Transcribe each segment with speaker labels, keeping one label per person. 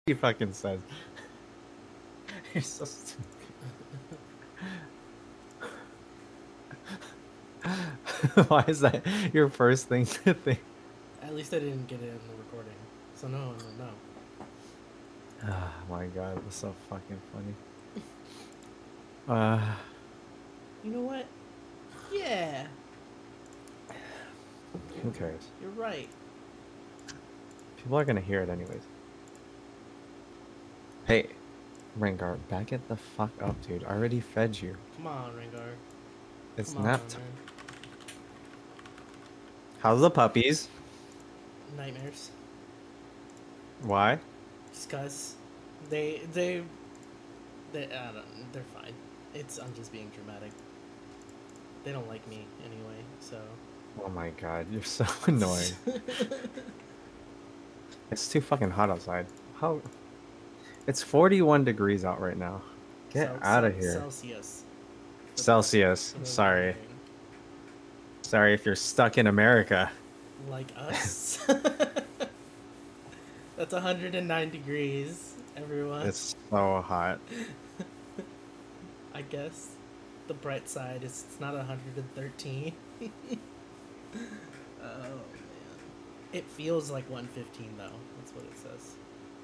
Speaker 1: He fucking says. You're so stupid. Why is that your first thing to think?
Speaker 2: At least I didn't get it in the recording. So no.
Speaker 1: Oh my god, that's so fucking funny. Uh,
Speaker 2: You know what? Yeah,
Speaker 1: who cares?
Speaker 2: you're right.
Speaker 1: People are gonna hear it anyways. Hey, Rengar, back it the fuck up, dude. I already fed you.
Speaker 2: Come on, Rengar.
Speaker 1: It's
Speaker 2: Come on,
Speaker 1: nap time.
Speaker 2: man.
Speaker 1: How's the puppies?
Speaker 2: Nightmares.
Speaker 1: Why?
Speaker 2: Just cause they I don't, they're fine. I'm just being dramatic. They don't like me anyway, so.
Speaker 1: Oh my god, you're so annoying. It's too fucking hot outside. How? It's 41 degrees out right now. Get out of here.
Speaker 2: Celsius
Speaker 1: Celsius.
Speaker 2: for those
Speaker 1: Sorry.
Speaker 2: wondering.
Speaker 1: Sorry if you're stuck in America.
Speaker 2: Like us. That's 109 degrees, everyone.
Speaker 1: It's so hot.
Speaker 2: I guess the bright side is it's not 113. Oh man. It feels like 115 though. That's what it says.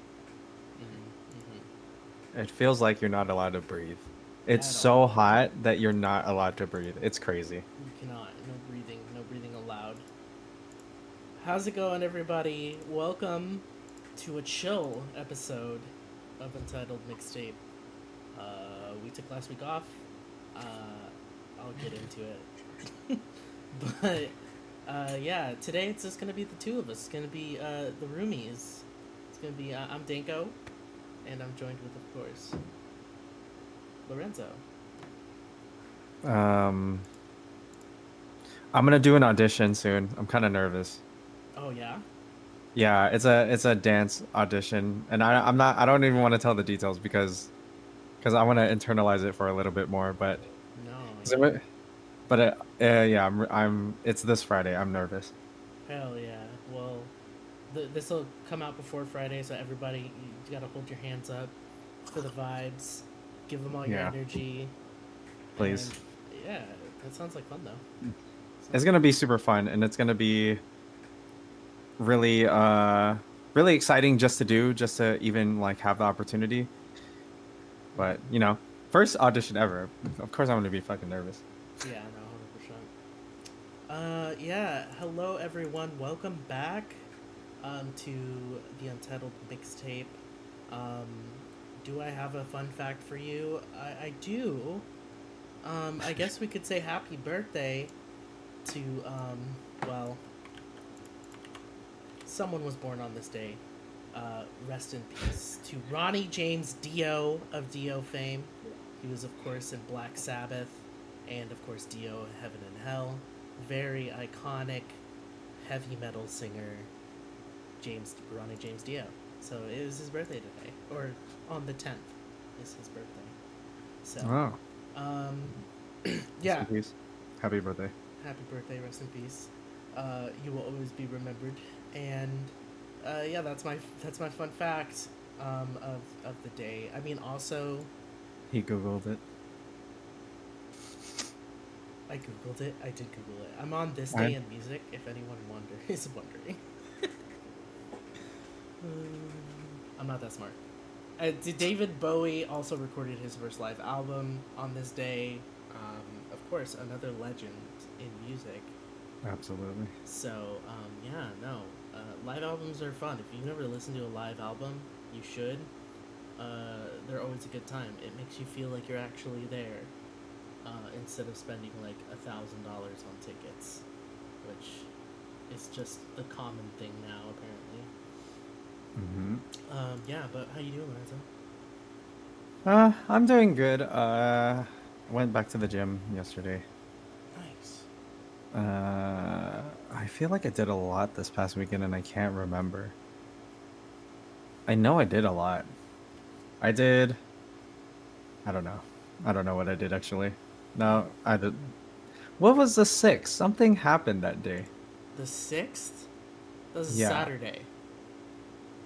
Speaker 1: It feels like you're not allowed to breathe. It's
Speaker 2: At
Speaker 1: so
Speaker 2: all.
Speaker 1: hot that you're not allowed to breathe. It's crazy.
Speaker 2: You cannot. No breathing. No breathing allowed. How's it going, everybody? Welcome to a chill episode of Entitled Mixtape. We took last week off. Uh, I'll get into it. But yeah, today it's just gonna be the two of us. It's gonna be the roomies. It's gonna be I'm Danko, and I'm joined with, of course, Lorenzo.
Speaker 1: Um, I'm gonna do an audition soon. I'm kind of nervous.
Speaker 2: Oh yeah.
Speaker 1: Yeah, it's a dance audition, and I don't even want to tell the details because I want to internalize it for a little bit more. But
Speaker 2: No.
Speaker 1: so
Speaker 2: Yeah.
Speaker 1: yeah, it's this Friday. I'm nervous.
Speaker 2: Hell yeah. Well, this will come out before Friday, so everybody, you gotta hold your hands up for the vibes. Give them all your
Speaker 1: Yeah,
Speaker 2: energy, and
Speaker 1: please.
Speaker 2: yeah, that sounds like fun though.
Speaker 1: It's
Speaker 2: Sounds like
Speaker 1: gonna be
Speaker 2: fun.
Speaker 1: super fun, and it's gonna be really really exciting just to do, just to even like have the opportunity. But first audition ever. Of course, I'm gonna be fucking nervous.
Speaker 2: Yeah, no, 100%. Yeah. Hello, everyone. Welcome back, to the Untitled Mixtape. Um, do I have a fun fact for you? I do. I guess we could say happy birthday to, well, someone was born on this day. Rest in peace to Ronnie James Dio of Dio fame. He was, of course, in Black Sabbath, and of course, Dio, Heaven and Hell. Very iconic heavy metal singer, Ronnie James Dio. So it was his birthday today, or on the 10th is his birthday. So,
Speaker 1: Oh,
Speaker 2: um,
Speaker 1: rest
Speaker 2: yeah,
Speaker 1: in peace. Happy birthday.
Speaker 2: happy birthday, rest in peace. You will always be remembered, and yeah, that's my fun fact of the day. I mean, also,
Speaker 1: He googled it.
Speaker 2: I googled it. I did Google it. I'm on this day
Speaker 1: I
Speaker 2: in music. If anyone is wondering, I'm not that smart. David Bowie also recorded his first live album on this day. Of course, another legend in music.
Speaker 1: absolutely.
Speaker 2: So, yeah, no. Live albums are fun. If you've never listened to a live album, you should. They're always a good time. It makes you feel like you're actually there, instead of spending like $1,000 on tickets, which is just the common thing now, apparently.
Speaker 1: Hmm.
Speaker 2: Yeah, but how you doing, Lorenzo?
Speaker 1: I'm doing good. Went back to the gym yesterday.
Speaker 2: Nice.
Speaker 1: I feel like I did a lot this past weekend and I can't remember. I know I did a lot. I did. I don't know. I don't know what I did actually. No, I did. What was the 6th? Something happened that day.
Speaker 2: The 6th? That was a
Speaker 1: Yeah.
Speaker 2: Saturday.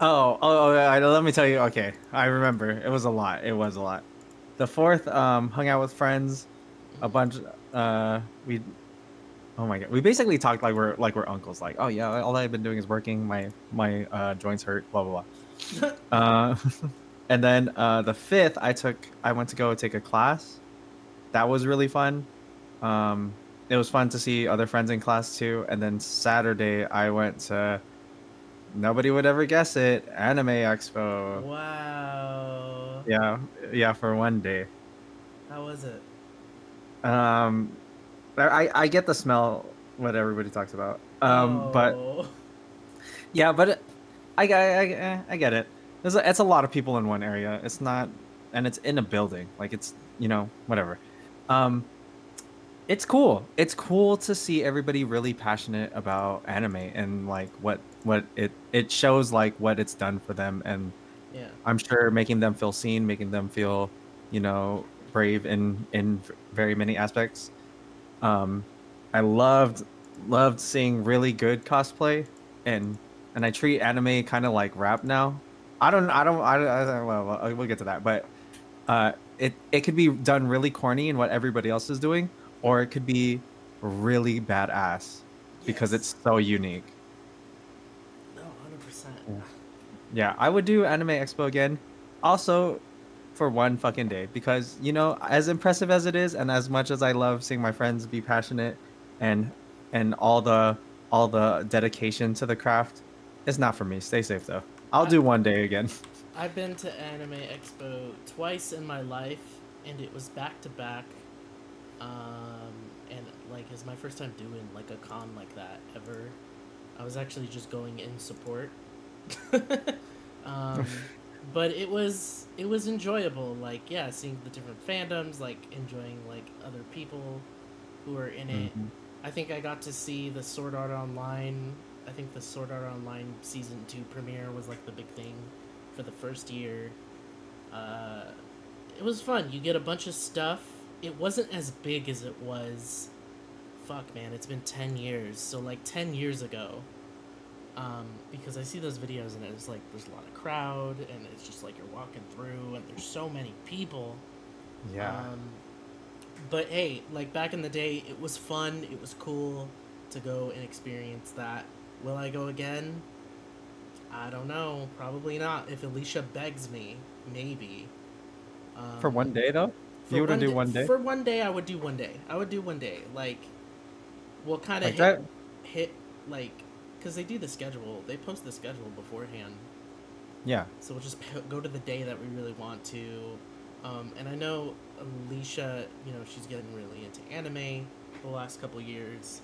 Speaker 1: Let me tell you. Okay, I remember. It was a lot. It was a lot. The fourth, hung out with friends, a bunch. We. Oh my god, we basically talked like we're uncles. Like, oh yeah, all I've been doing is working. My joints hurt. Blah blah blah. And then the fifth, I went to go take a class. That was really fun. It was fun to see other friends in class too. And then Saturday, I went to, nobody would ever guess it, Anime Expo.
Speaker 2: Wow.
Speaker 1: Yeah, yeah, for one day.
Speaker 2: How was it?
Speaker 1: Um, I get the smell, what everybody talks about. But
Speaker 2: Oh.
Speaker 1: yeah, but I get it. It's a lot of people in one area. It's not, and it's in a building. Like it's whatever. Um, it's cool. It's cool to see everybody really passionate about anime and like what it shows like what it's done for them, and
Speaker 2: Yeah.
Speaker 1: I'm sure making them feel seen, making them feel, brave in very many aspects. Um, I loved seeing really good cosplay, and I treat anime kind of like rap now. Well, we'll get to that, but it could be done really corny in what everybody else is doing, or it could be really badass because it's
Speaker 2: Yes.
Speaker 1: so unique.
Speaker 2: No, 100%.
Speaker 1: Yeah. Yeah, I would do Anime Expo again. Also, for one fucking day because as impressive as it is and as much as I love seeing my friends be passionate and all the dedication to the craft, it's not for me. Stay safe though. I'll
Speaker 2: I
Speaker 1: do one day again.
Speaker 2: I've been to Anime Expo twice in my life, and it was back to back. And like, it's my first time doing like a con like that ever. I was actually just going in support. um, but it was enjoyable. Like, yeah, seeing the different fandoms, like enjoying like other people who are in it.
Speaker 1: Mhm.
Speaker 2: I think I got to see the Sword Art Online. I think the Sword Art Online season 2 premiere was like the big thing for the first year. Uh, it was fun. You get a bunch of stuff. It wasn't as big as it was. Fuck, man, it's been 10 years. So, like, 10 years ago, because I see those videos and it's like there's a lot of crowd and it's just like you're walking through and there's so many people.
Speaker 1: Yeah.
Speaker 2: Um, but hey, like back in the day, it was fun. It was cool to go and experience that. Will I go again? I don't know. Probably not. If Alicia begs me, maybe.
Speaker 1: For
Speaker 2: Um,
Speaker 1: one day though? You would do one day?
Speaker 2: for one day, I would do one day. I would do one day. Like, we'll kind of
Speaker 1: Like that?
Speaker 2: hit like, because they do the schedule. They post the schedule beforehand,
Speaker 1: Yeah.
Speaker 2: so we'll just go to the day that we really want to. And I know Alicia, she's getting really into anime the last couple years,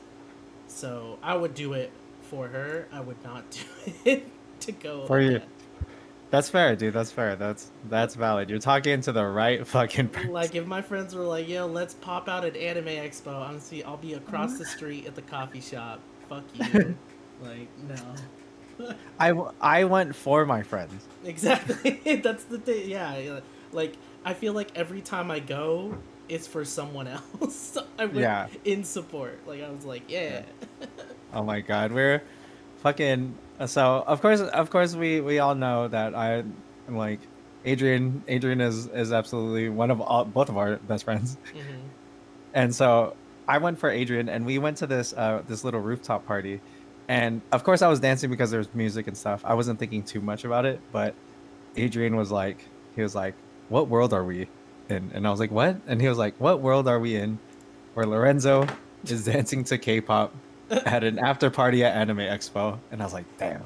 Speaker 2: so I would do it for her. I would not do it to go
Speaker 1: For you.
Speaker 2: again.
Speaker 1: That's fair, dude. That's fair. That's valid. You're talking to the right fucking person.
Speaker 2: Like if my friends were like, "Yo, let's pop out at Anime Expo," I'll be across the street at the coffee shop. Fuck you. Like, no.
Speaker 1: I went for my friends.
Speaker 2: Exactly. That's the thing. Yeah, yeah. Like I feel like every time I go, it's for someone else. So I went
Speaker 1: Yeah.
Speaker 2: in support. Like I was like, yeah.
Speaker 1: Yeah. Oh my God, we're fucking. So of course, we all know that I am like Adrian. Adrian is absolutely both of our best friends,
Speaker 2: Hmm.
Speaker 1: and so I went for Adrian, and we went to this little rooftop party, and of course I was dancing because there's music and stuff. I wasn't thinking too much about it, but Adrian he was like, "What world are we in?" And I was like, "What?" And he was like, "What world are we in where Lorenzo is dancing to K-pop at an after party at Anime Expo?" And I was like, "Damn."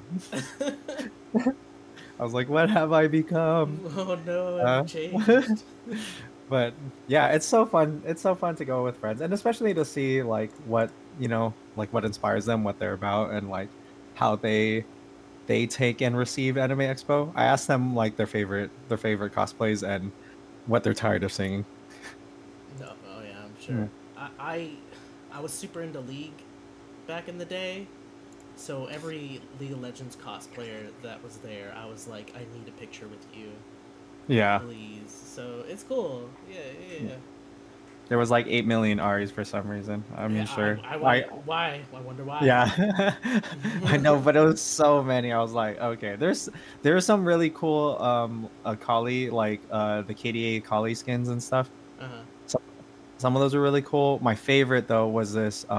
Speaker 1: I was like, "What have I become?"
Speaker 2: Oh no, I've
Speaker 1: Uh,
Speaker 2: changed.
Speaker 1: but yeah, it's so fun. It's so fun to go with friends, and especially to see like like what inspires them, what they're about, and like how they take and receive Anime Expo. I asked them like their favorite cosplays and what they're tired of seeing.
Speaker 2: No, oh yeah, I'm sure.
Speaker 1: Yeah.
Speaker 2: I, I I was super into League back in the day, so every League of Legends cosplayer that was there, I was like, I need a picture with you,
Speaker 1: Yeah.
Speaker 2: please. So it's cool. Yeah, yeah, yeah.
Speaker 1: There was like 8 million Aris for some reason. I'm
Speaker 2: Yeah,
Speaker 1: sure.
Speaker 2: why? I wonder why.
Speaker 1: Yeah, I know, but it was so many. I was like, okay, there's some really cool Kali, like the KDA Kali skins and stuff.
Speaker 2: Uh-huh.
Speaker 1: Some some of those are really cool. My favorite though was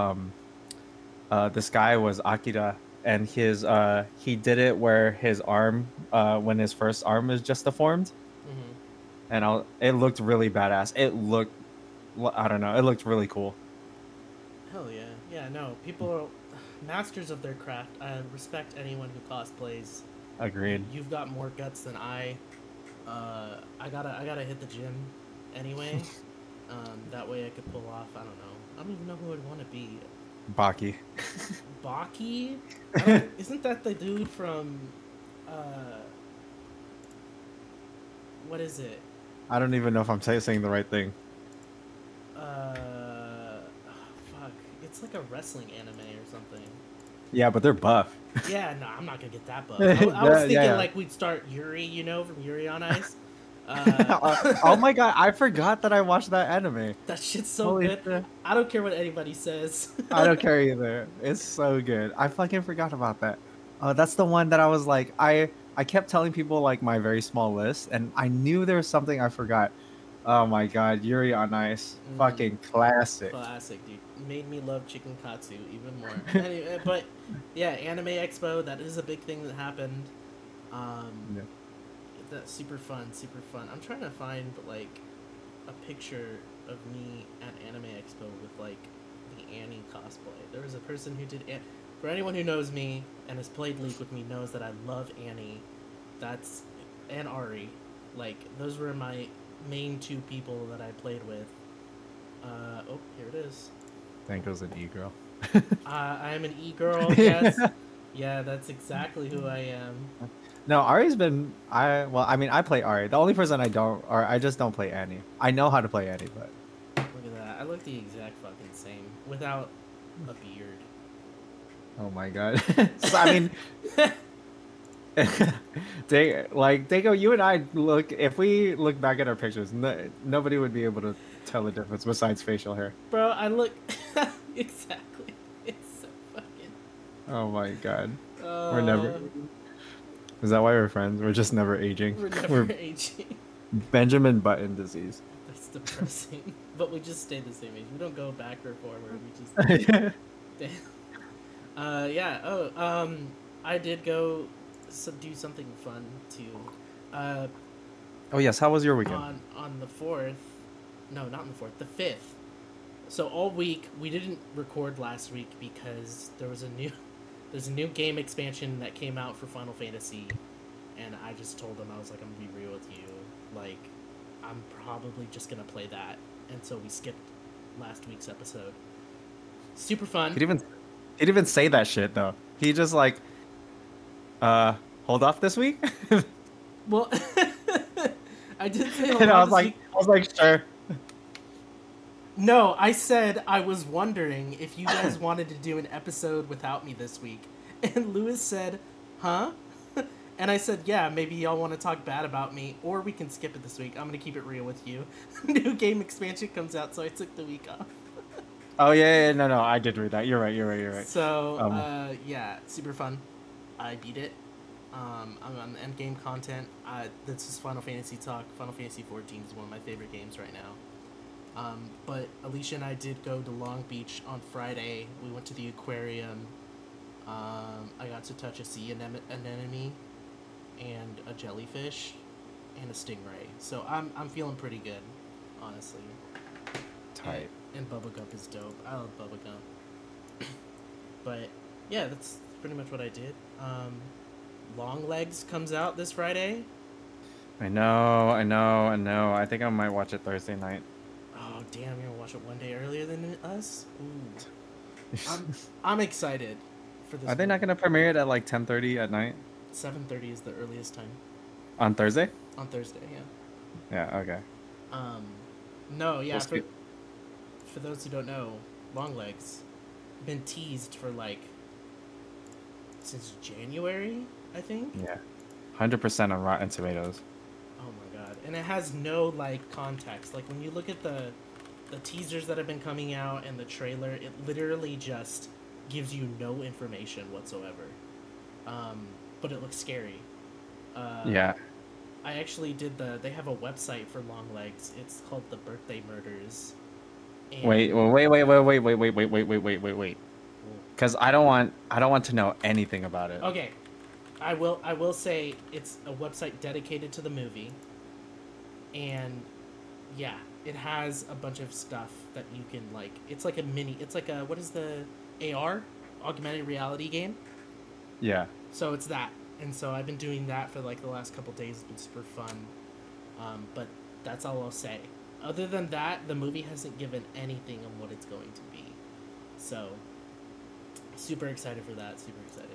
Speaker 1: this guy was Akira, and he did it where his arm when his first arm is just deformed,
Speaker 2: Mm-hmm.
Speaker 1: and it looked really badass. I don't know, it looked really cool.
Speaker 2: Hell yeah. Yeah, no. People are masters of their craft. I respect anyone who cosplays.
Speaker 1: Agreed.
Speaker 2: You've got more guts than I. I gotta hit the gym anyway. That way I could pull off, I don't know. I don't even know who I'd want to be.
Speaker 1: Baki.
Speaker 2: Baki? I don't, isn't that the dude from uh what is it?
Speaker 1: I don't even know if I'm saying the right thing.
Speaker 2: Fuck. It's like a wrestling anime or something.
Speaker 1: Yeah, but they're buff.
Speaker 2: Yeah, no, I'm not gonna get that buff. I was
Speaker 1: Yeah,
Speaker 2: thinking
Speaker 1: yeah.
Speaker 2: like we'd start Yuri, from Yuri on Ice.
Speaker 1: Oh my god, I forgot that I watched that anime.
Speaker 2: That shit's so
Speaker 1: Holy
Speaker 2: good.
Speaker 1: shit.
Speaker 2: I don't care what anybody says.
Speaker 1: I don't care either. It's so good. I fucking forgot about that. That's the one that I was like, I kept telling people like my very small list, and I knew there was something I forgot. Oh my god, Yuri on Ice,
Speaker 2: Mm,
Speaker 1: fucking classic.
Speaker 2: classic, dude. Made me love Chicken Katsu even more. Anyway, but yeah, Anime Expo, that is a big thing that happened. Um,
Speaker 1: Yeah.
Speaker 2: that's super fun, super fun. I'm trying to find like a picture of me at Anime Expo with like the Annie cosplay. There was a person who did. For anyone who knows me and has played League with me knows that I love Annie. That's and Ari. Like those were my main two people that I played with. Oh, here it is.
Speaker 1: Think it was an e-girl.
Speaker 2: I'm an e-girl. Yes, yeah, that's exactly who I am.
Speaker 1: No, Ari's been I mean I play Ari. The only person I don't or I just don't play Annie. I know how to play Annie, but
Speaker 2: Look at that. I look the exact fucking same without a beard.
Speaker 1: oh my god. So I mean Dago, you and I look if we look back at our pictures, nobody would be able to tell the difference besides facial hair.
Speaker 2: Bro, I look exactly. It's so fucking.
Speaker 1: Oh my god. We're never
Speaker 2: Uh,
Speaker 1: Is that why we're friends? We're just never aging.
Speaker 2: we're
Speaker 1: We're
Speaker 2: never aging.
Speaker 1: Benjamin Button disease.
Speaker 2: That's depressing. But we just stay the same age. We don't go back or forward. We just. Damn. Yeah. Oh. I did go do something fun too. Uh,
Speaker 1: Oh yes, how was your weekend?
Speaker 2: on the 4th. No, not on the 4th. The 5th. So all week we didn't record last week because there's a new game expansion that came out for Final Fantasy, and I just told them I was like, I'm gonna be real with you, like I'm probably just gonna play that, and so we skipped last week's episode. Super fun.
Speaker 1: He'd even say that shit though. He just like hold off this week?
Speaker 2: Well, I did say a
Speaker 1: And
Speaker 2: lot this week.
Speaker 1: I was like, sure.
Speaker 2: No, I said I was wondering if you guys wanted to do an episode without me this week. And Lewis said, huh? And I said, yeah, maybe y'all want to talk bad about me, or we can skip it this week. I'm going to keep it real with you. New game expansion comes out, so I took the week off.
Speaker 1: Oh yeah, no, I did read that. You're right.
Speaker 2: So,
Speaker 1: Um,
Speaker 2: yeah, super fun. I beat it. I'm on the end game content. This is Final Fantasy talk. Final Fantasy 14 is one of my favorite games right now. But Alicia and I did go to Long Beach on Friday. We went to the aquarium. I got to touch a sea anemone and a jellyfish and a stingray. So I'm feeling pretty good, honestly.
Speaker 1: tight.
Speaker 2: And Bubblegum is dope. I love Bubblegum. But yeah, that's pretty much what I did. Long Legs comes out this Friday.
Speaker 1: I know. I think I might watch it Thursday night.
Speaker 2: Oh damn, you're gonna watch it one day earlier than us? Ooh. I'm excited for this.
Speaker 1: Are they not gonna premiere it at like 10:30 at night
Speaker 2: 7:30 is the earliest time
Speaker 1: on Thursday?
Speaker 2: on Thursday. Yeah.
Speaker 1: Yeah. Okay.
Speaker 2: Um, no, yeah.
Speaker 1: We'll
Speaker 2: For
Speaker 1: skip.
Speaker 2: for those who don't know, Longlegs been teased for like since January, I think.
Speaker 1: Yeah. 100% on Rotten Tomatoes.
Speaker 2: Oh my god! And it has no like context. Like when you look at the the teasers that have been coming out and the trailer, it literally just gives you no information whatsoever. But it looks scary.
Speaker 1: Yeah.
Speaker 2: I actually did they have a website for Longlegs. It's called The Birthday Murders. And
Speaker 1: Wait. Because I don't want to know anything about it.
Speaker 2: Okay. I will say it's a website dedicated to the movie. And yeah, it has a bunch of stuff that you can like. It's like a what is the AR? Augmented reality game.
Speaker 1: Yeah.
Speaker 2: So it's that. And so I've been doing that for like the last couple days. It's been super fun. But that's all I'll say. Other than that, the movie hasn't given anything on what it's going to be. So super excited for that. Super excited.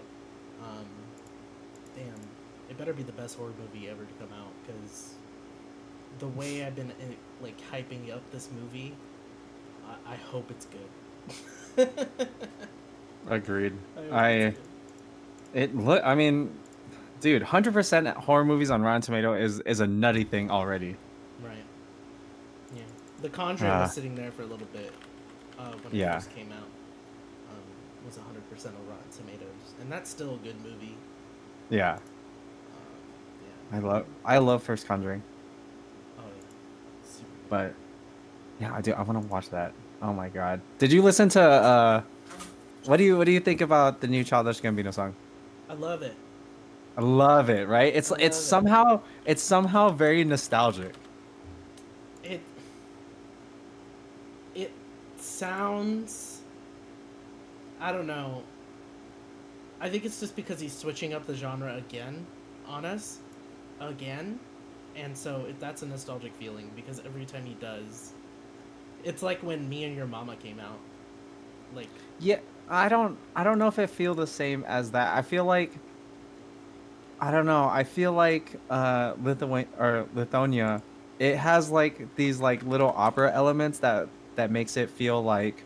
Speaker 2: Damn, it better be the best horror movie ever to come out, because the way I've been like hyping up this movie, I hope it's good.
Speaker 1: Agreed.
Speaker 2: I
Speaker 1: mean, dude, 100% horror movies on Rotten Tomato is a nutty thing already.
Speaker 2: Right. Yeah. The Conjuring was sitting there for a little bit when it first came out. Was 100% on Rotten Tomatoes, and that's still a good movie.
Speaker 1: Yeah.
Speaker 2: Yeah.
Speaker 1: I love First Conjuring.
Speaker 2: Oh yeah. Super good.
Speaker 1: But yeah, I want to watch that. Oh my god. Did you listen to what do you think about the new Childish Gambino song?
Speaker 2: I love it.
Speaker 1: I love it, right? It's somehow very nostalgic.
Speaker 2: It sounds, I don't know. I think it's just because he's switching up the genre again on us. Again. And so that's a nostalgic feeling, because every time he does, it's like when Me and Your Mama came out. Like,
Speaker 1: yeah, I don't know if I feel the same as that. I feel like, I don't know. I feel like Lithonia, it has like these like little opera elements that makes it feel like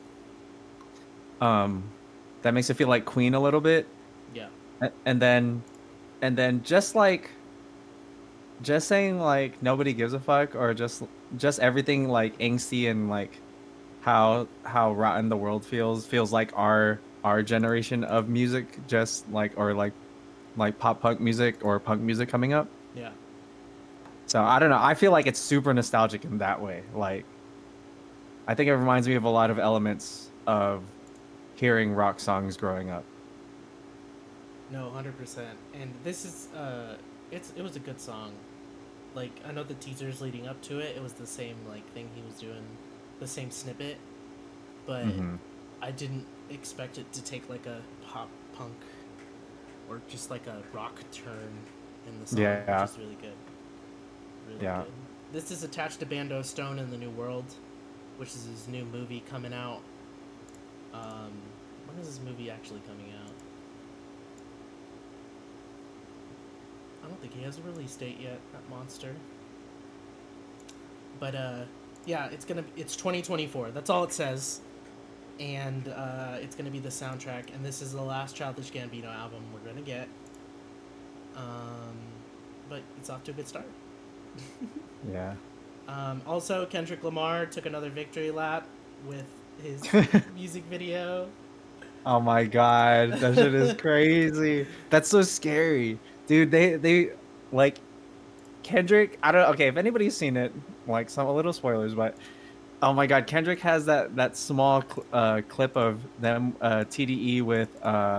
Speaker 1: Queen a little bit.
Speaker 2: yeah.
Speaker 1: And then just saying like nobody gives a fuck, or just everything like angsty, and like how rotten the world feels like our generation of music, just like, or like pop punk music or punk music coming up.
Speaker 2: Yeah.
Speaker 1: So I don't know. I feel like it's super nostalgic in that way. Like, I think it reminds me of a lot of elements of hearing rock songs growing up.
Speaker 2: No, 100%. And this is it was a good song. Like, I know the teasers leading up to it, it was the same like thing he was doing, the same snippet, but I didn't expect it to take like a pop punk or just like a rock turn in the song, which is really good. Really good. This is attached to Bando Stone in the New World, which is his new movie coming out. When is this movie actually coming out? I don't think he has a release date yet, that monster. But yeah, it's 2024. That's all it says. And it's gonna be the soundtrack, and this is the last Childish Gambino album we're gonna get. But it's off to a good start.
Speaker 1: Yeah.
Speaker 2: Also, Kendrick Lamar took another victory lap with his music video.
Speaker 1: Oh my god, that shit is crazy. That's so scary, dude. They like Kendrick. I don't. Okay, if anybody's seen it, like some a little spoilers, but oh my god, Kendrick has that small clip of them TDE with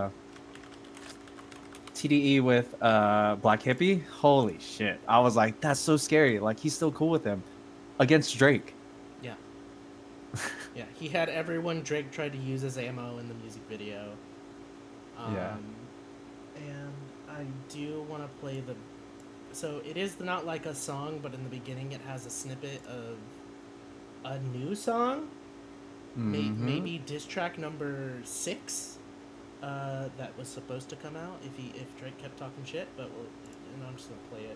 Speaker 1: Black Hippie. Holy shit! I was like, that's so scary. Like, he's still cool with him against Drake.
Speaker 2: Yeah. Yeah, he had everyone Drake tried to use as ammo in the music video.
Speaker 1: Yeah.
Speaker 2: And I do want to play the... So it is not like a song, but in the beginning it has a snippet of a new song. Maybe diss track number 6 that was supposed to come out if Drake kept talking shit, but I'm just going to play it.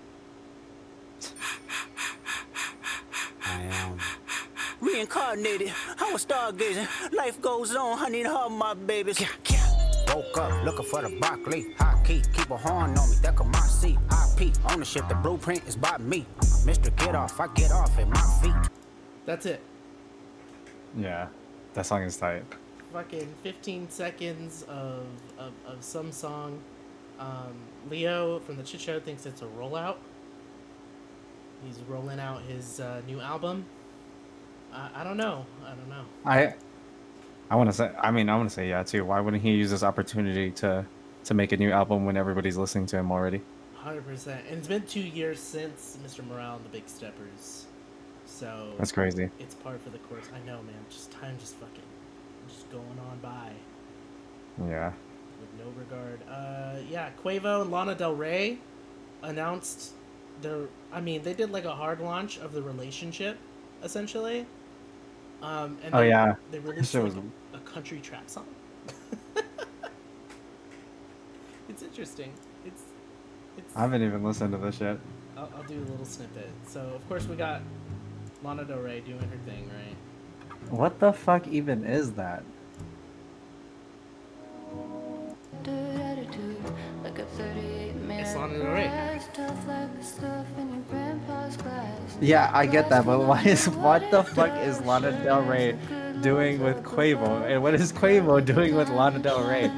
Speaker 3: I am reincarnated. I was stargazing. Life goes on. I need her, my babies. Woke up looking for the broccoli. High key, keep a horn on me. That could my seat. IP ownership. The blueprint is by me. Mr. Get Off. I get off at my feet.
Speaker 2: That's it.
Speaker 1: Yeah, that song is tight.
Speaker 2: Fucking 15 seconds of some song. Leo from the Chit Show thinks it's a rollout. He's rolling out his new album. I don't know. I don't know.
Speaker 1: I want to say. I mean, I want to say yeah too. Why wouldn't he use this opportunity to make a new album when everybody's listening to him already?
Speaker 2: 100%. And it's been 2 years since Mr. Morale and the Big Steppers. So
Speaker 1: That's crazy.
Speaker 2: it's par for the course. I know, man. Just time just fucking just going on by
Speaker 1: Yeah.
Speaker 2: with no regard. Yeah, Quavo and Lana Del Rey announced they did like a hard launch of the relationship, essentially. And
Speaker 1: Oh yeah.
Speaker 2: they released
Speaker 1: Shit
Speaker 2: like
Speaker 1: was-
Speaker 2: a country trap song. It's interesting. It's.
Speaker 1: I haven't even listened to this yet.
Speaker 2: I'll do a little snippet. So of course we got Lana Del Rey doing her thing, right?
Speaker 1: What the fuck even is that?
Speaker 2: It's Lana Del Rey.
Speaker 1: Yeah, I get that, but what the fuck is Lana Del Rey doing with Quavo, and what is Quavo doing with Lana Del Rey?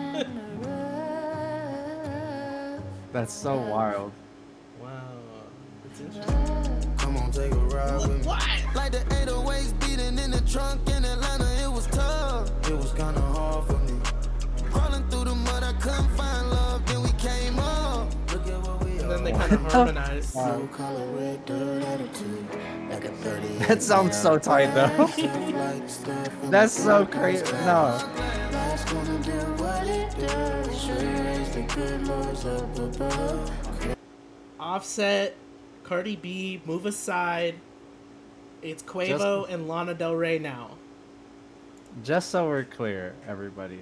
Speaker 1: That's so wild.
Speaker 2: Wow, it's interesting.
Speaker 3: Come on, take a ride with me.
Speaker 2: What?
Speaker 3: Like the 808s beating in the trunk in Atlanta, it was tough. It was kinda hard for me. Crawling through the mud, I couldn't find love, then we came up. Look at what we
Speaker 2: And then they
Speaker 3: are.
Speaker 2: kind of harmonized.
Speaker 3: Blue collar, red dirt attitude. Like a 38.
Speaker 1: That sounds so tight though.
Speaker 3: Like stuff in
Speaker 1: That's
Speaker 3: the
Speaker 1: so
Speaker 3: back of
Speaker 1: crazy.
Speaker 3: the
Speaker 1: No.
Speaker 3: Life's gonna do what it does. Sure raise the good lords up above.
Speaker 2: Offset, Cardi B, move aside. It's Quavo and Lana Del Rey now.
Speaker 1: Just so we're clear, everybody.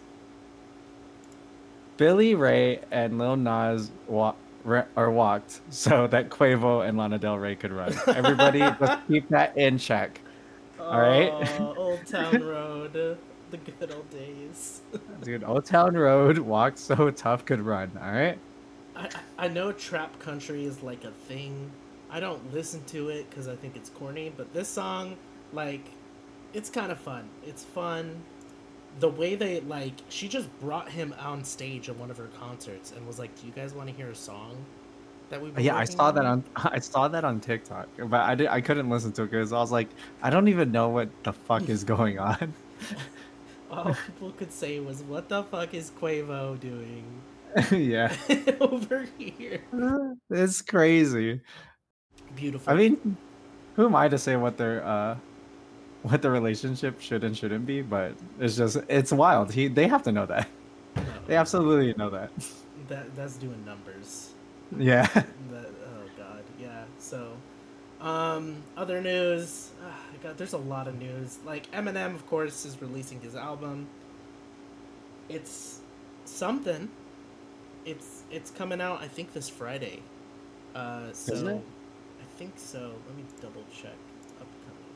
Speaker 1: Billy Ray and Lil Nas walked so that Quavo and Lana Del Rey could run. Everybody, let's keep that in check. All right?
Speaker 2: Oh, Old Town Road, the good old days.
Speaker 1: Dude, Old Town Road walked so tough could run. All right?
Speaker 2: I know trap country is like a thing. I don't listen to it because I think it's corny, but this song, like, it's kind of fun. It's fun. The way they, like, she just brought him on stage at one of her concerts and was like, "Do you guys want to hear a song that we've been
Speaker 1: Yeah, I
Speaker 2: working
Speaker 1: saw that
Speaker 2: on?"
Speaker 1: I saw that on TikTok, but I couldn't listen to it because I was like, I don't even know what the fuck is going on.
Speaker 2: All people could say was, "What the fuck is Quavo doing
Speaker 1: Yeah,
Speaker 2: over here?"
Speaker 1: it's crazy.
Speaker 2: Beautiful.
Speaker 1: I mean, who am I to say what their relationship should and shouldn't be? But it's wild. They have to know that.
Speaker 2: No,
Speaker 1: They absolutely know that.
Speaker 2: that's doing numbers.
Speaker 1: Yeah.
Speaker 2: Oh god, yeah. So, other news. God, there's a lot of news. Like Eminem, of course, is releasing his album. It's something. It's coming out. I think this Friday. So
Speaker 1: Isn't it?
Speaker 2: I think so. Let me double check. Upcoming.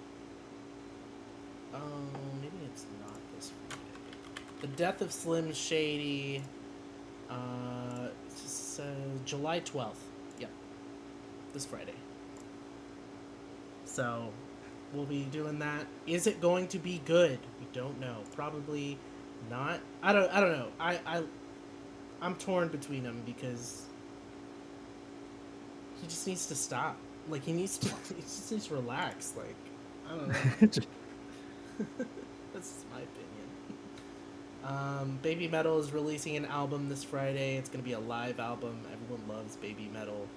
Speaker 2: Maybe it's not this Friday. The Death of Slim Shady. It just says July 12th. Yeah. This Friday. So, we'll be doing that. Is it going to be good? We don't know. Probably not. I don't know. I'm torn between them because he just needs to stop. Like he just needs to relax. Like, I don't know. That's my opinion. Baby Metal is releasing an album this Friday. It's gonna be a live album. Everyone loves Baby Metal.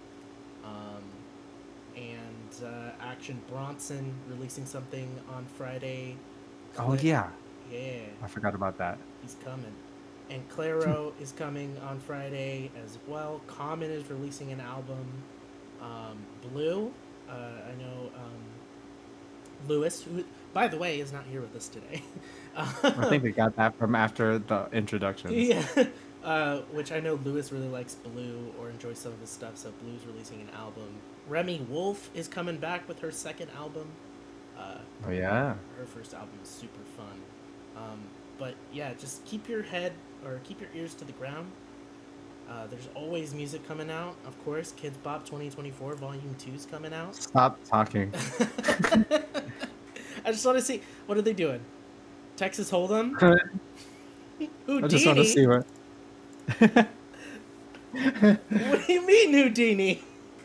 Speaker 2: And Action Bronson releasing something on Friday.
Speaker 1: Oh yeah,
Speaker 2: Yeah,
Speaker 1: I forgot about that.
Speaker 2: he's coming. And Claro is coming on Friday as well. Common is releasing an album. Blue, I know Lewis, who, by the way, is not here with us today.
Speaker 1: I think we got that from after the introductions.
Speaker 2: Yeah. Which I know Lewis really likes Blue or enjoys some of his stuff, so Blue's releasing an album. Remy Wolf is coming back with her second album.
Speaker 1: Oh yeah.
Speaker 2: Her first album is super fun. But yeah, just keep your ears to the ground. There's always music coming out. Of course, Kids Bop 2024 Volume 2 is coming out.
Speaker 1: Stop talking.
Speaker 2: I just want to see, what are they doing? Texas Hold'em?
Speaker 1: I just want to see
Speaker 2: Houdini?
Speaker 1: what.
Speaker 2: What do you mean, Houdini?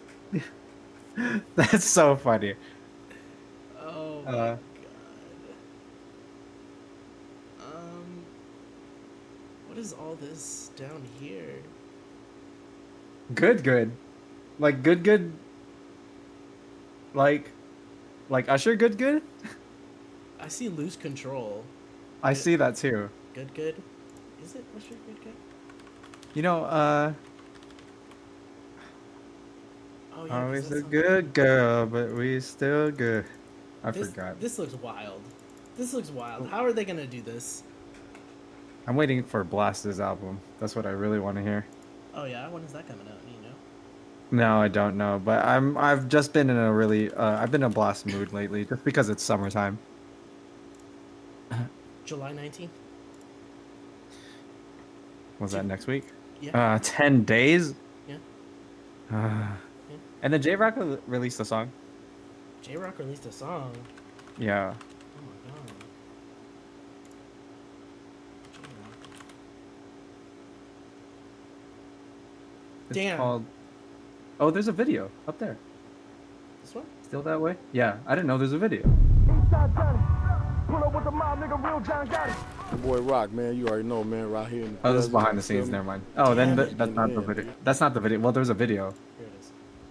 Speaker 1: That's so funny.
Speaker 2: Oh my
Speaker 1: Uh,
Speaker 2: god. What is all this down here?
Speaker 1: good. Like good. Like Usher good.
Speaker 2: I see Lose Control.
Speaker 1: I see that too.
Speaker 2: Good. Is it Usher Good?
Speaker 1: You know,
Speaker 2: Oh yeah, 'cause
Speaker 1: always
Speaker 2: that's
Speaker 1: a
Speaker 2: on-
Speaker 1: good girl, but we still good. I forgot.
Speaker 2: This looks wild. This looks wild. How are they gonna do this?
Speaker 1: I'm waiting for Blast's album. That's what I really want to hear.
Speaker 2: Oh yeah, when is that coming out? You know?
Speaker 1: No, I don't know, but I've just been in a really I've been in a Blast mood lately, just because it's summertime.
Speaker 2: July 19th.
Speaker 1: Was that next week?
Speaker 2: Yeah.
Speaker 1: 10 days.
Speaker 2: Yeah.
Speaker 1: And then J Rock released a song.
Speaker 2: J Rock released a song.
Speaker 1: Yeah.
Speaker 2: Oh my god. J-Rock.
Speaker 1: It's
Speaker 2: Damn.
Speaker 1: called. Oh, there's a video up there.
Speaker 2: This one?
Speaker 1: Still that way? Yeah, I didn't know there's a video.
Speaker 4: Your boy Rock, man, you already know, man, right here in the
Speaker 1: Oh, this is
Speaker 4: desert,
Speaker 1: behind the
Speaker 4: you feel
Speaker 1: scenes.
Speaker 4: me?
Speaker 1: Never mind. Oh, then
Speaker 2: Damn it.
Speaker 1: that's not the
Speaker 4: Yeah,
Speaker 1: video.
Speaker 4: dude.
Speaker 1: That's not the video. Well, there's a video.
Speaker 2: Here it is.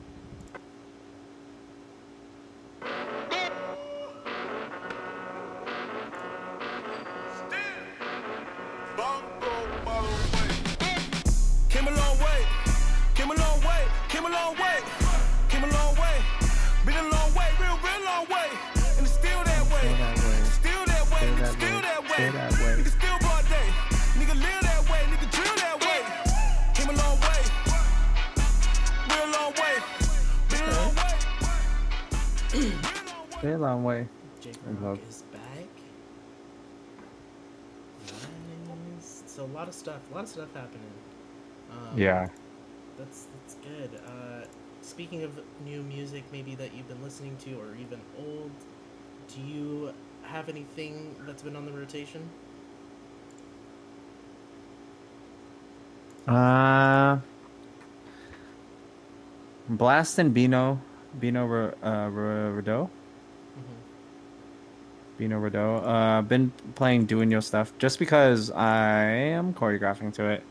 Speaker 3: Came a long way, came a long way, came a long way, came a long way, been a long way, real long way, and it's still that way, still that way, nigga, still that way, nigga, still broad day, nigga, live that way, nigga, drill that way, came a long way, real long way, been a long way,
Speaker 1: Very long way.
Speaker 2: J
Speaker 1: love-
Speaker 2: Rock is back. Nice. So a lot of stuff happening.
Speaker 1: Yeah.
Speaker 2: That's good. Speaking of new music, maybe that you've been listening to, or even old, do you have anything that's been on the rotation?
Speaker 1: Blast and Bino Rodeau. Bino Rodeau. Been playing Doing Your Stuff just because I am choreographing to it.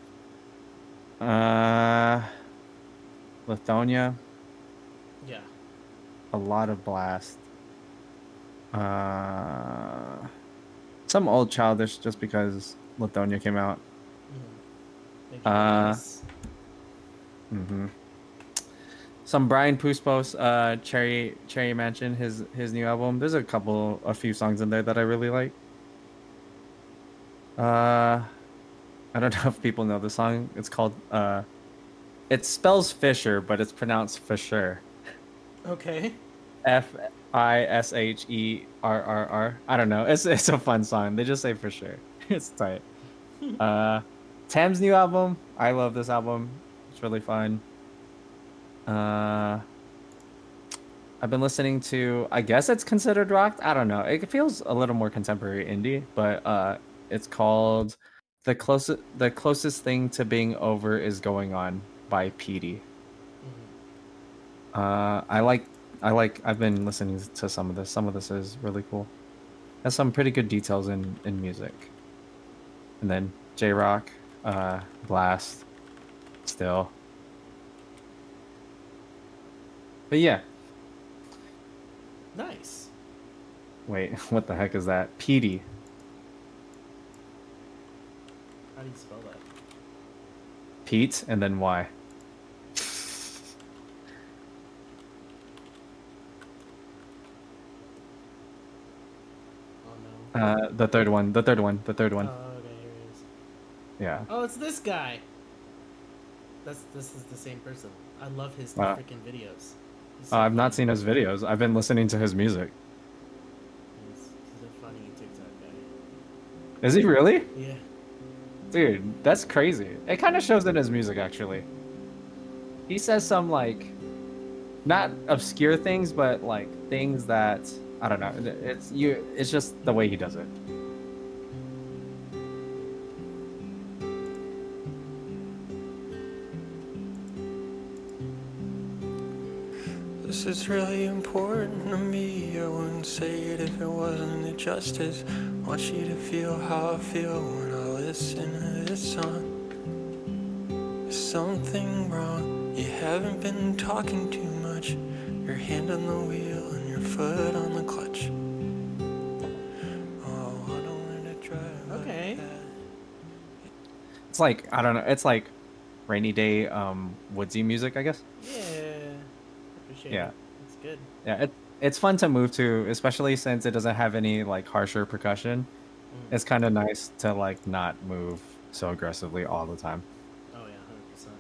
Speaker 1: Lithonia,
Speaker 2: Yeah.
Speaker 1: a lot of Blast. Some old Childish just because Lithonia came out.
Speaker 2: Maybe
Speaker 1: Uh,
Speaker 2: Yes.
Speaker 1: Some Brian Puspos, Cherry Mansion, his new album. There's a few songs in there that I really like. I don't know if people know the song. It's called it spells Fisher, but it's pronounced Fisher.
Speaker 2: Okay.
Speaker 1: Fisherrr. I don't know. It's a fun song. They just say Fisher. It's tight. Tam's new album. I love this album. It's really fun. I've been listening to, I guess it's considered rock. I don't know. It feels a little more contemporary indie, but it's called The Closest Thing to Being Over Is Going On by Petey. I've been listening to some of this. Some of this is really cool. Has some pretty good details in music. And then J Rock, Blast, still. But yeah.
Speaker 2: Nice.
Speaker 1: Wait, what the heck is that? Petey.
Speaker 2: How do you spell that?
Speaker 1: Pete and then Y.
Speaker 2: Oh no.
Speaker 1: The third one.
Speaker 2: Oh, okay, here it is.
Speaker 1: Yeah.
Speaker 2: Oh, it's this guy. This is the same person. I love his
Speaker 1: Wow.
Speaker 2: freaking videos. He's so
Speaker 1: I've not
Speaker 2: funny.
Speaker 1: seen his videos. I've been listening to his music.
Speaker 2: He's a funny TikTok guy.
Speaker 1: Is he really?
Speaker 2: Yeah.
Speaker 1: Dude, that's crazy. It kind of shows in his music, actually. He says some, like, not obscure things, but, like, things that I don't know. It's you. It's just the way he does it.
Speaker 5: This is really important to me. I wouldn't say it if it wasn't a justice. Want you to feel how I feel when I listen to this song. There's something wrong. You haven't been talking too much. Your hand on the wheel and your foot on the clutch. Oh, I don't want to drive.
Speaker 2: Okay.
Speaker 5: Like that.
Speaker 1: It's like I don't know. It's like rainy day, woodsy music, I guess.
Speaker 2: Yeah. Appreciate
Speaker 1: Yeah.
Speaker 2: it. It's good.
Speaker 1: Yeah, it's fun to move to, especially since it doesn't have any like harsher percussion. It's kind of nice to like not move so aggressively all the time.
Speaker 2: Oh yeah, 100%.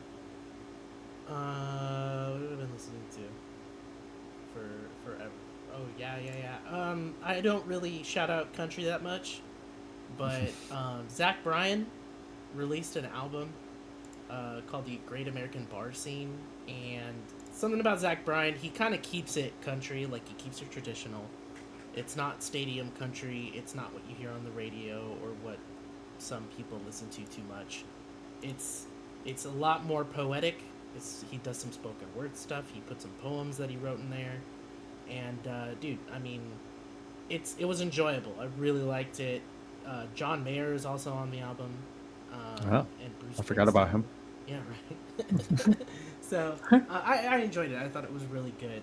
Speaker 2: What have I been listening to for forever? Oh yeah. I don't really shout out country that much, but Zach Bryan released an album called The Great American Bar Scene, and something about Zach Bryan, he kind of keeps it country, like he keeps it traditional. It's not stadium country. It's not what you hear on the radio or what some people listen to too much. It's a lot more poetic. He does some spoken word stuff. He put some poems that he wrote in there, and dude, I mean, it was enjoyable. I really liked it. John Mayer is also on the album.
Speaker 1: Oh,
Speaker 2: and Bruce
Speaker 1: I forgot about
Speaker 2: Springsteen.
Speaker 1: him.
Speaker 2: Yeah, right. So I enjoyed it. I thought it was really good.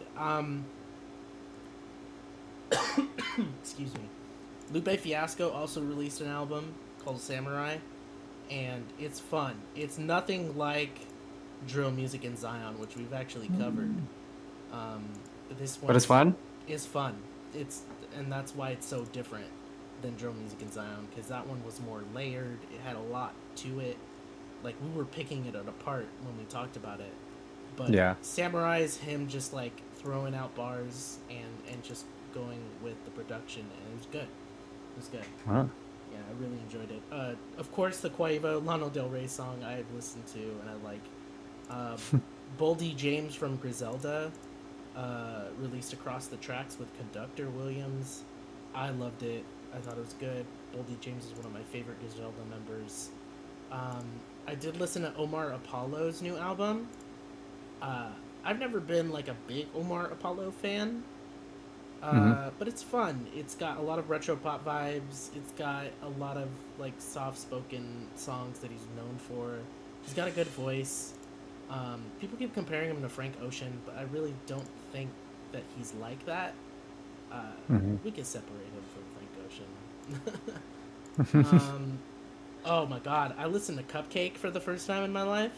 Speaker 2: Excuse me. Lupe Fiasco also released an album called Samurai, and it's fun. It's nothing like drill music in Zion, which we've actually covered. This one
Speaker 1: But it's fun.
Speaker 2: is fun. And that's why it's so different than drill music in Zion, because that one was more layered. It had a lot to it. Like, we were picking it apart when we talked about it. But
Speaker 1: Yeah.
Speaker 2: Samurai is him just like throwing out bars and just going with the production, and it was good. It was good.
Speaker 1: Huh.
Speaker 2: Yeah, I really enjoyed it. Of course, the Quavo Lana Del Rey song I had listened to, and I like. Boldy James from Griselda released Across the Tracks with Conductor Williams. I loved it. I thought it was good. Boldy James is one of my favorite Griselda members. I did listen to Omar Apollo's new album. I've never been like a big Omar Apollo fan, but it's fun. It's got a lot of retro pop vibes. It's got a lot of like soft-spoken songs that he's known for. He's got a good voice. People keep comparing him to Frank Ocean, but I really don't think that he's like that. We can separate him from Frank Ocean. Oh my god, I listened to Cupcake for the first time in my life.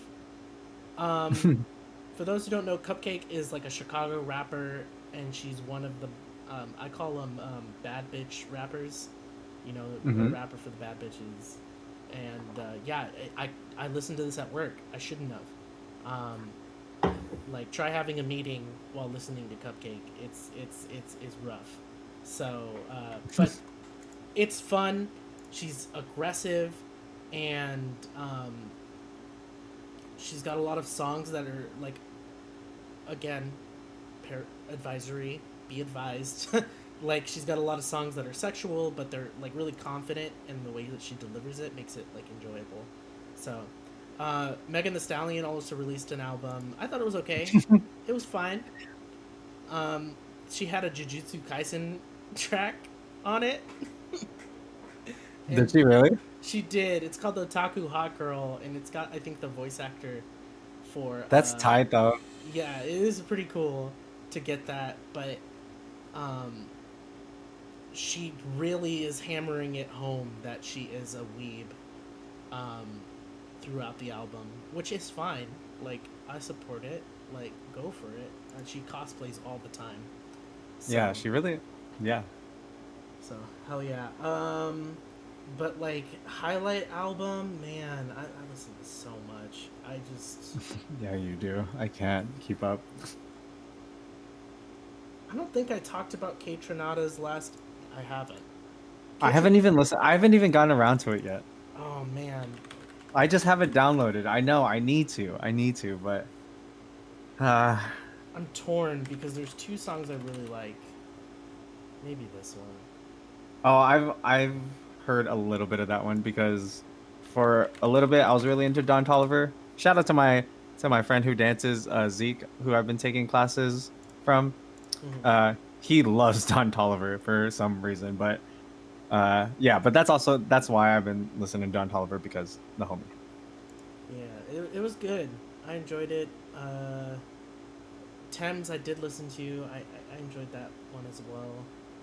Speaker 2: For those who don't know, Cupcake is like a Chicago rapper, and she's one of the, I call them bad bitch rappers. You know, the rapper for the bad bitches. And yeah, I listened to this at work. I shouldn't have. Like, try having a meeting while listening to Cupcake. It's rough. So, but it's fun. She's aggressive, and she's got a lot of songs that are like, again, advisory. Be advised. Like, she's got a lot of songs that are sexual, but they're like really confident, and the way that she delivers it makes it like enjoyable. So. Megan Thee Stallion also released an album. I thought it was okay. It was fine. She had a Jujutsu Kaisen track on it.
Speaker 1: Did she really?
Speaker 2: She did. It's called the Otaku Hot Girl, and it's got, I think, the voice actor for...
Speaker 1: That's tight, though.
Speaker 2: Yeah, it is pretty cool to get that, but she really is hammering it home that she is a weeb. Throughout the album, which is fine. Like, I support it. Like, go for it. And she cosplays all the time. So,
Speaker 1: Yeah, she really. Yeah.
Speaker 2: So hell yeah. But like, highlight album, man, I listen to so much. I just
Speaker 1: Yeah, you do. I can't keep up.
Speaker 2: I don't think I talked about Kate Trinada's last. I haven't.
Speaker 1: I haven't even listened. I haven't even gotten around to it yet.
Speaker 2: Oh man.
Speaker 1: I just have it downloaded. I know I need to, but
Speaker 2: I'm torn because there's two songs I really like. Maybe this one.
Speaker 1: Oh, I've heard a little bit of that one because for a little bit I was really into Don Toliver. Shout out to my friend who dances, Zeke, who I've been taking classes from.
Speaker 2: Mhm.
Speaker 1: He loves Don Toliver for some reason, but yeah, but that's why I've been listening to Don Toliver because the homie.
Speaker 2: Yeah, it was good. I enjoyed it. Thames, I did listen to. I enjoyed that one as well.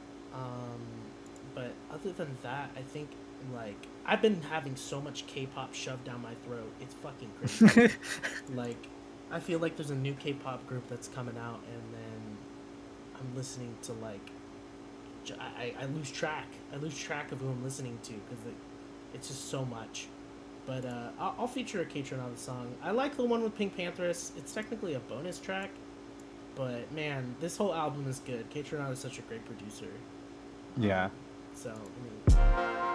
Speaker 2: But other than that, I think like I've been having so much K-pop shoved down my throat. It's fucking crazy. Like, I feel like there's a new K-pop group that's coming out, and then I'm listening to like I lose track. I lose track of who I'm listening to because it's just so much. But I'll feature a K-Tronada song. I like the one with Pink Panthers. It's technically a bonus track, but man, this whole album is good. K-Tronada is such a great producer.
Speaker 1: Yeah.
Speaker 2: So, I mean,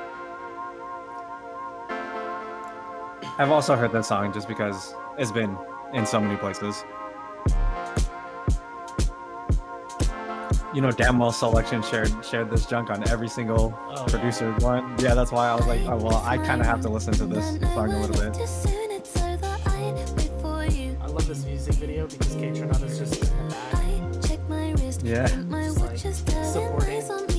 Speaker 1: I've also heard that song just because it's been in so many places. You know, damn well Selection shared this junk on every single producer one. Yeah, that's why I was like, oh well, I kind of have to listen to this song a little bit.
Speaker 2: I love this music video because K-Tronada's just in the back.
Speaker 1: Yeah.
Speaker 2: Just like supporting.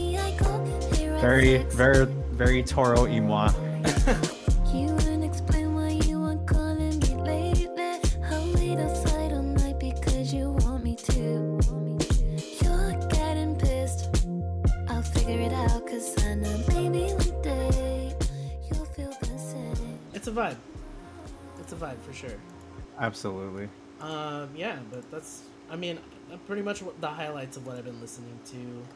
Speaker 1: Very Toro y moi.
Speaker 2: It's a vibe. It's a vibe for sure.
Speaker 1: Absolutely.
Speaker 2: Yeah, but that's, I mean, pretty much the highlights of what I've been listening to.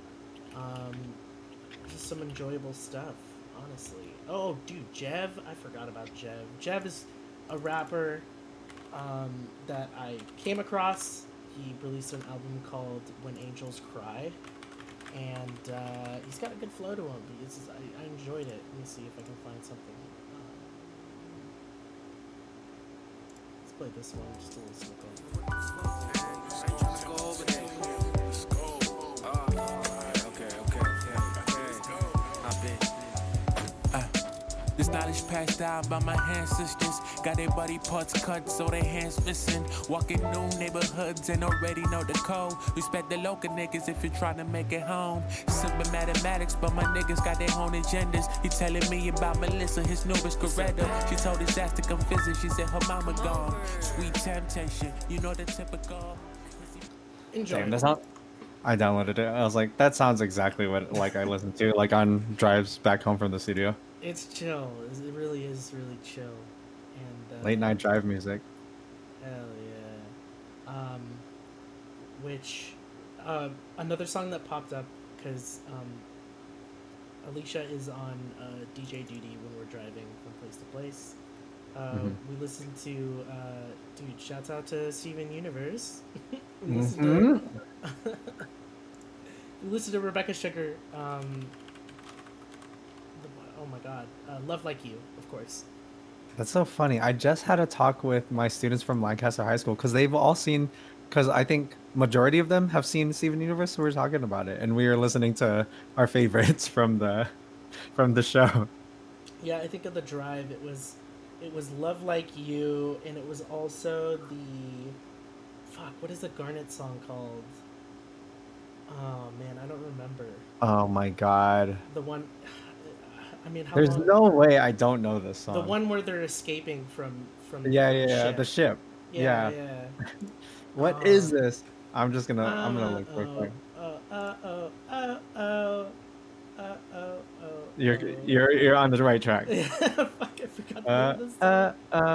Speaker 2: Just some enjoyable stuff, honestly. Oh, dude, Jev. I forgot about Jev. Jev is a rapper that I came across. He released an album called When Angels Cry. And he's got a good flow to him. I enjoyed it. Let me see if I can find something. Let's play this one, just a little snippet.
Speaker 6: This knowledge passed down by my ancestors. Got their body parts cut, so their hands missing. Walking new neighborhoods and already know the code. Respect the local niggas if you're trying to make it home. Simple mathematics, but my niggas got their own agendas. He telling me about Melissa, his newest Coretta. She told his ass to come visit, she said her mama gone. Sweet temptation, you know the typical.
Speaker 2: Enjoy.
Speaker 1: Damn, that's not. I downloaded it. I was like, that sounds exactly what like I listened to like on drives back home from the studio.
Speaker 2: It's chill. It really is really chill. And
Speaker 1: Late night drive music.
Speaker 2: Hell yeah. Which another song that popped up because Alicia is on DJ duty when we're driving from place to place. We listened to dude. Shouts out to Steven Universe. We listened to Rebecca Sugar. Oh my god, Love Like You, of course.
Speaker 1: That's so funny. I just had a talk with my students from Lancaster High School because they've all seen, because I think majority of them have seen Steven Universe, so we're talking about it, and we were listening to our favorites from the show.
Speaker 2: Yeah, I think of the drive. It was Love Like You, and it was also what is the Garnet song called? Oh man, I don't remember.
Speaker 1: Oh my god.
Speaker 2: The one. I mean, how
Speaker 1: There's
Speaker 2: long?
Speaker 1: no way I don't know this song.
Speaker 2: The one where they're escaping from
Speaker 1: Yeah, the ship.
Speaker 2: Yeah.
Speaker 1: What is this? I'm gonna look real quick. You're on the right track.
Speaker 2: Fuck, I forgot the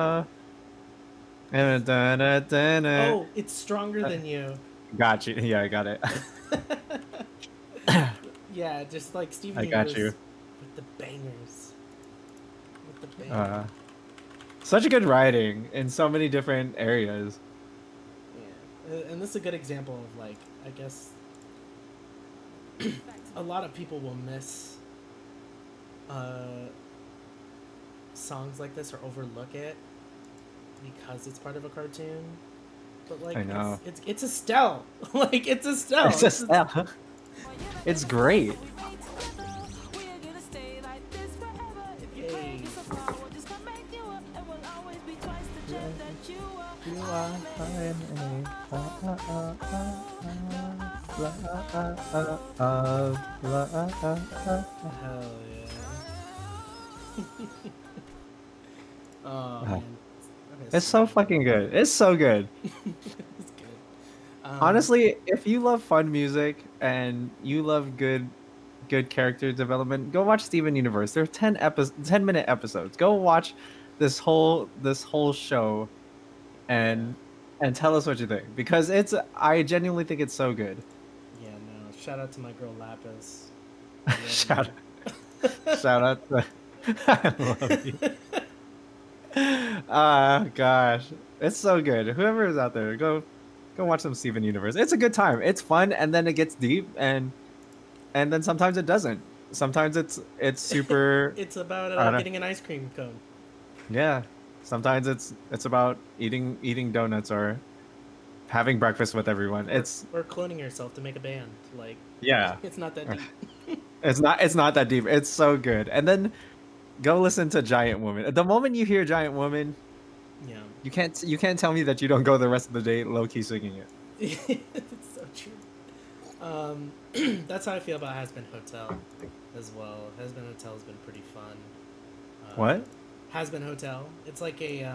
Speaker 2: name of this song. Oh, it's Stronger Than You.
Speaker 1: Got you. Yeah, I got it.
Speaker 2: Yeah, just like Steven
Speaker 1: I got
Speaker 2: Universe
Speaker 1: you.
Speaker 2: with the bangers.
Speaker 1: Such a good writing in so many different areas.
Speaker 2: Yeah, and this is a good example of like, I guess a lot of people will miss songs like this or overlook it because it's part of a cartoon. But like,
Speaker 1: I know.
Speaker 2: it's Estelle. Like, it's Estelle.
Speaker 1: It's Estelle. It's great.
Speaker 2: Yay. Hell yeah. Oh man.
Speaker 1: It's so fucking good. It's so good.
Speaker 2: It's good.
Speaker 1: Honestly, if you love fun music and you love good character development, go watch Steven Universe. They're 10-minute episodes. Go watch this whole show and tell us what you think, because I genuinely think it's so good.
Speaker 2: Yeah, no. Shout out to my girl Lapis.
Speaker 1: Shout out to I love you. Gosh, it's so good. Whoever is out there, go watch some Steven Universe. It's a good time. It's fun, and then it gets deep, and then sometimes it doesn't. Sometimes it's super.
Speaker 2: It's about
Speaker 1: I don't know.
Speaker 2: getting an ice cream cone.
Speaker 1: Yeah. Sometimes it's about eating donuts or having breakfast with everyone. It's
Speaker 2: Or cloning yourself to make a band. Like,
Speaker 1: yeah.
Speaker 2: it's not that deep.
Speaker 1: It's not that deep. It's so good. And then go listen to Giant Woman. The moment you hear Giant Woman,
Speaker 2: Yeah.
Speaker 1: you can't tell me that you don't go the rest of the day low key singing it.
Speaker 2: It's so true. That's how I feel about Has Been Hotel as well. Has Been Hotel has been pretty fun.
Speaker 1: What?
Speaker 2: Has Been Hotel. It's like a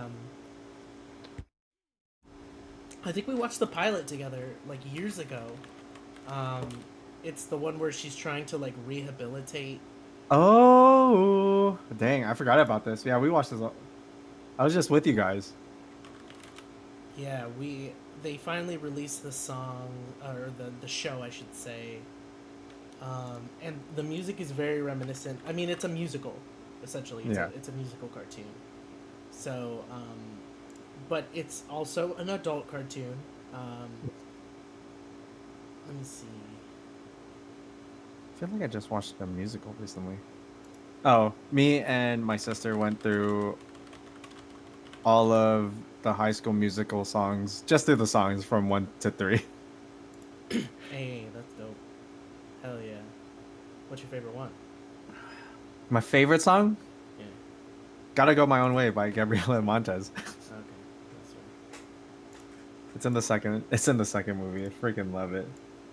Speaker 2: I think we watched the pilot together like years ago. It's the one where she's trying to like rehabilitate.
Speaker 1: Oh, dang! I forgot about this. Yeah, we watched this. I was just with you guys.
Speaker 2: Yeah, they finally released the song, or the show, I should say. And the music is very reminiscent. I mean, it's a musical, essentially. It's a musical cartoon. So, but it's also an adult cartoon. Let me see.
Speaker 1: I feel like I just watched a musical recently. Oh, me and my sister went through all of the High School Musical songs, just through the songs from 1 to 3.
Speaker 2: Hey, that's dope. Hell yeah. What's your favorite one?
Speaker 1: My favorite song?
Speaker 2: Yeah.
Speaker 1: Gotta Go My Own Way by Gabriela Montez.
Speaker 2: Okay. That's right.
Speaker 1: It's in the second movie. I freaking love it.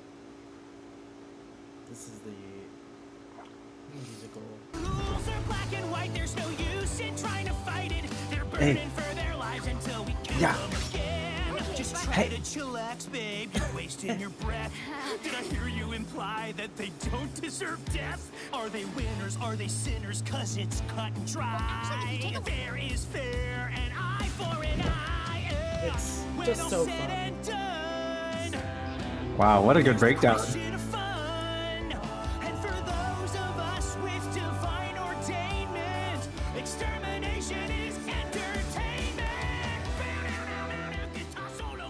Speaker 2: This is the musical.
Speaker 3: Rules are black and white, there's no use in trying to fight it. They're
Speaker 1: Hey.
Speaker 3: burning for their lives until we kill
Speaker 1: Yeah.
Speaker 3: them again. Just try to chillax, babe. You're wasting your breath. Did I hear you imply that they don't deserve death? Are they winners? Are they sinners? 'Cause it's cut and dry. Fair is fair, and eye for an eye.
Speaker 2: It's
Speaker 3: When
Speaker 2: just
Speaker 3: all's
Speaker 2: so
Speaker 3: said
Speaker 2: fun.
Speaker 3: and done,
Speaker 1: Wow, what a good breakdown.
Speaker 3: shit of fun. And for those of us with divine ordainment, extermination is entertainment. Guitar solo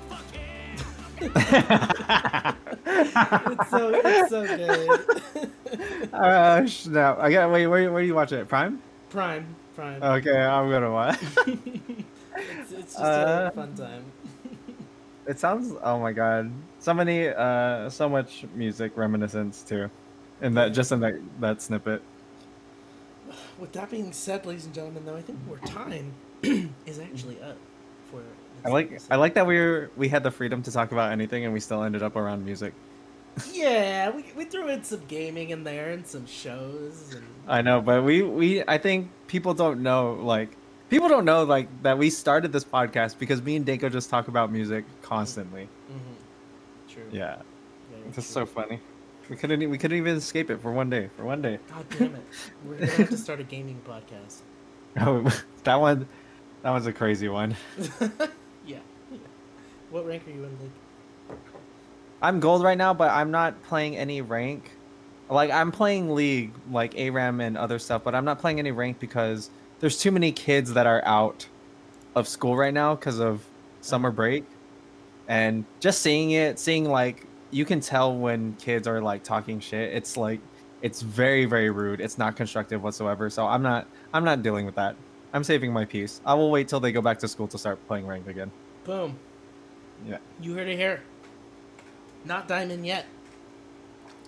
Speaker 3: fucking.
Speaker 2: It's so good.
Speaker 1: Snap. I got wait. Where do you watch it? Prime?
Speaker 2: Prime.
Speaker 1: Okay, I'm gonna watch.
Speaker 2: It's just a fun time.
Speaker 1: It sounds. Oh my god, so many, so much music reminiscence too, in that snippet.
Speaker 2: With that being said, ladies and gentlemen, though, I think our time is actually up for.
Speaker 1: I like that we had the freedom to talk about anything, and we still ended up around music.
Speaker 2: Yeah, we threw in some gaming in there and some shows and.
Speaker 1: I know, but I think people don't know that we started this podcast because me and Danko just talk about music constantly.
Speaker 2: Mm-hmm. True.
Speaker 1: Yeah,
Speaker 2: Very
Speaker 1: it's just
Speaker 2: true.
Speaker 1: so funny. We couldn't even escape it for one day.
Speaker 2: God damn it! We're gonna have to start a gaming podcast.
Speaker 1: Oh, that one's a crazy one.
Speaker 2: Yeah. What rank are you in, Luke?
Speaker 1: I'm gold right now, but I'm not playing any rank. Like, I'm playing League, like ARAM and other stuff, but I'm not playing any rank because there's too many kids that are out of school right now because of summer break. And just seeing like, you can tell when kids are like talking shit. It's like, it's very, very rude. It's not constructive whatsoever. So I'm not dealing with that. I'm saving my peace. I will wait till they go back to school to start playing ranked again.
Speaker 2: Boom.
Speaker 1: Yeah.
Speaker 2: You heard it here. Not diamond yet.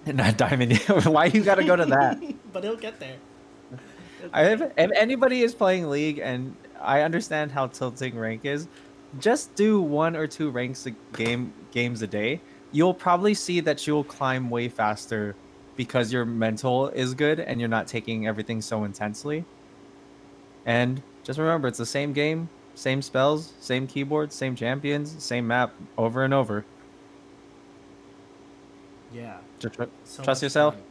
Speaker 1: Not diamond. Why you gotta go to that?
Speaker 2: But he'll get there.
Speaker 1: If anybody is playing League, and I understand how tilting rank is, just do 1 or 2 games a day. You'll probably see that you'll climb way faster because your mental is good and you're not taking everything so intensely. And just remember, it's the same game, same spells, same keyboard, same champions, same map over and over.
Speaker 2: Yeah.
Speaker 1: Just
Speaker 2: So
Speaker 1: trust
Speaker 2: much
Speaker 1: yourself.
Speaker 2: fun.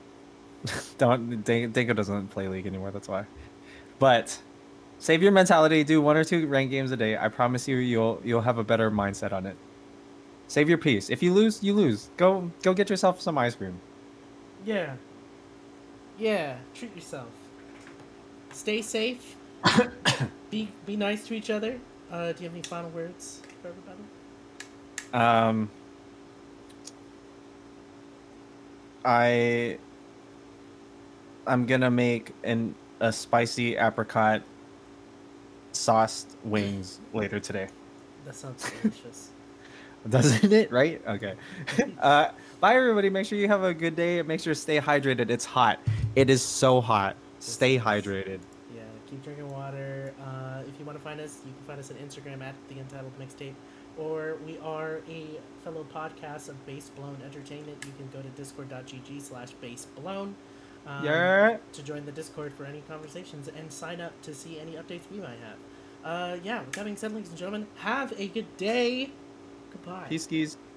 Speaker 1: Dinko doesn't play League anymore, that's why. But save your mentality, do 1 or 2 ranked games a day. I promise you, you'll have a better mindset on it. Save your peace. If you lose, you lose. Go get yourself some ice cream.
Speaker 2: Yeah. Yeah. Treat yourself. Stay safe. Be nice to each other. Do you have any final words for everybody?
Speaker 1: I'm gonna make a spicy apricot sauced wings later today.
Speaker 2: That sounds delicious.
Speaker 1: Doesn't it? Right? Okay. Bye, everybody. Make sure you have a good day. Make sure to stay hydrated. It's hot. It is so hot. Stay hydrated.
Speaker 2: Yeah, keep drinking water. If you want to find us, you can find us on Instagram at The Entitled Mixtape. Or we are a fellow podcast of Base Blown Entertainment. You can go to discord.gg/baseblown to join the Discord for any conversations and sign up to see any updates we might have. Yeah, with that being said, ladies and gentlemen, have a good day. Goodbye.
Speaker 1: Peace, skis.